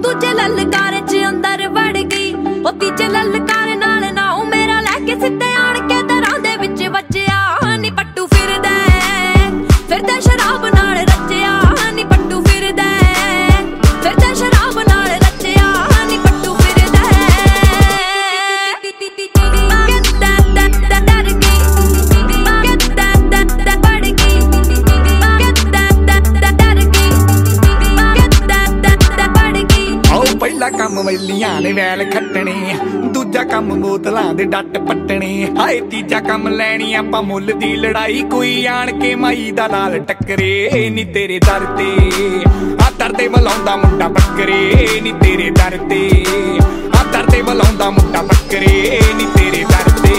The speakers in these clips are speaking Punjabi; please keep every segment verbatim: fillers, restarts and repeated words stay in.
ਦੂਜੇ ਲਲਕਾਰੇ ਚ ਅੰਦਰ ਵੜ ਗਈ ਉਹ ਤੀਜੇ ਲਲਕਾਰੇ ਨਾਲ ਨਾ ਉਹ ਮੇਰਾ ਲੈ ਕੇ ਸਿੱਧੇ ਆਣ ਕੇ ਦਰਾਂ ਦੇ ਵਿੱਚ ਵੱਜਿਆ ਨੀ ਪੱਟੂ ਫਿਰਦਾ ਫਿਰਦਾ ਸ਼ਰਾਬ ਨਾਲ ਰੱਜਿਆ ਨੀ ਪੱਟੂ ਫਿਰਦਾ ਫਿਰਦਾ ਸ਼ਰਾਬ ਨਾਲ ਰੱਜਿਆ ਨੀ ਪੱਟੂ ਫਿਰਦਾ ਪਹਿਲਾ ਕੰਮ ਵੈਲੀਆਂ ਨੇ ਵੈਲ ਖੱਟਣੇ ਦੂਜਾ ਕੰਮ ਬੋਤਲਾਂ ਦੇ ਡੱਟ ਪੱਟਣੇ ਹਾਏ ਤੀਜਾ ਕੰਮ ਲੈਣੀ ਆਪਾਂ ਮੁੱਲ ਦੀ ਲੜਾਈ ਕੋਈ ਆਣ ਕੇ ਮਾਈ ਦਾ ਲਾਲ ਟੱਕਰੇ ਨੀ ਤੇਰੇ ਦਰ ਤੇ ਆ ਦਰ ਤੇ ਬੁਲਾਉਂਦਾ ਮੁੰਡਾ ਬੱਕਰੇ ਨੀ ਤੇਰੇ ਦਰ ਤੇ ਆ ਦਰ ਤੇ ਬੁਲਾਉਂਦਾ ਮੁੰਡਾ ਬੱਕਰੇ ਨੀ ਤੇਰੇ ਦਰ ਤੇ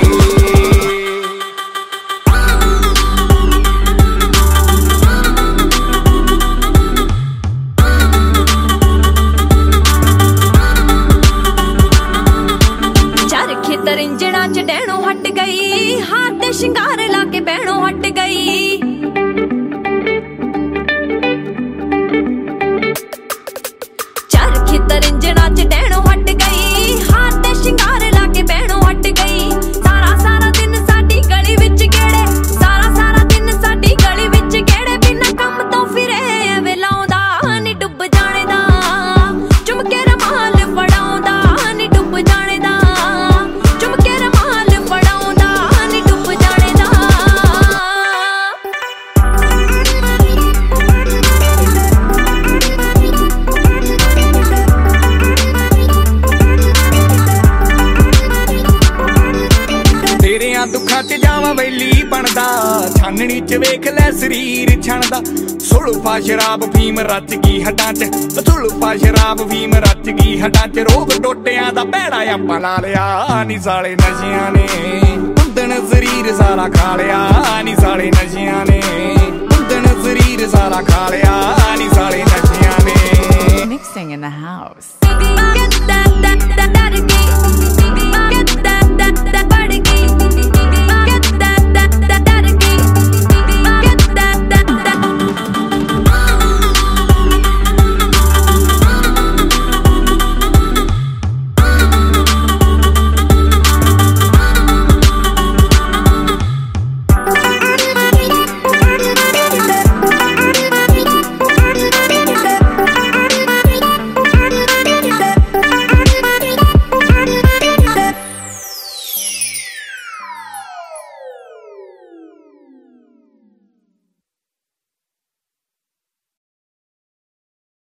ਤਰਿੰਜਣਾ ਚ ਡਹਿਣੋਂ ਹਟ ਗਈ ਹਾਰ ਤੇ ਸ਼ਿੰਗਾਰ ਲਾ ਕੇ ਬਹਿਣੋਂ ਹਟ ਗਈ ਚਰਖੀ ਤਰਿੰਜਣਾ ਚ ਡਹਿਣੋਂ ਹਟ ਗਈ ਹਾਰ ਤੇ ਸ਼ਿੰਗਾਰ ਲਾ ਕੇ ਬਹਿਣੋਂ ਹਟ ਗਈ ਸਾਰਾ ਸਾਰਾ ਦਿਨ ਸਾਡੀ ਗਲੀ ਵਿੱਚ ਗੇੜੇ ਸਾਰਾ ਸਾਰਾ ਦਿਨ ਸਾਡੀ ਗਲੀ ਵਿੱਚ ਗੇੜੇ ਬਿਨਾਂ ਕੰਮ ਤੋਂ ਫਿਰੇ ਐਵੇਂ ਲਾਉਂਦਾ ਨੀ ਡੁੱਬ ਜਾਣੇ ਦਾ ਚੁੰਮ ਕੇ ਰਮਾਲ ਫੜਾਉਂਦਾ ਨੀ ਡੁੱਬ ਜਾਣੇ ਦਾ ਦੁੱਖਾਂ ਚ ਜਾਵਾਂ ਵੈਲੀ ਬਣਦਾ ਛਾਨਣੀ ਚ ਵੇਖ ਲੈ ਸਰੀਰ ਛਣਦਾ ਸੁਲਫਾ ਸ਼ਰਾਬ ਫੀਮ ਰਚ ਗਈ ਹੱਡਾਂ ਚ ਸੁਲਫਾ ਸ਼ਰਾਬ ਫੀਮ ਰਚ ਗਈ ਹੱਡਾਂ ਚ ਰੋਗ ਟੋਟਿਆਂ ਦਾ ਭੈੜਾ ਆਪਾਂ ਲਾ ਲਿਆ ਨੀ ਸਾਲੇ ਨਸ਼ਿਆਂ ਨੇ ਕੁੰਦਣ ਸਰੀਰ ਸਾਰਾ ਖਾ ਲਿਆ ਨੀ ਸਾਲੇ ਨਸ਼ਿਆਂ ਨੇ ਕੁੰਦਣ ਸਰੀਰ ਸਾਰਾ ਖਾ ਲਿਆ ਨੀ ਸਾਲੇ ਨਸ਼ਿਆਂ ਨੇ Mixing in the house.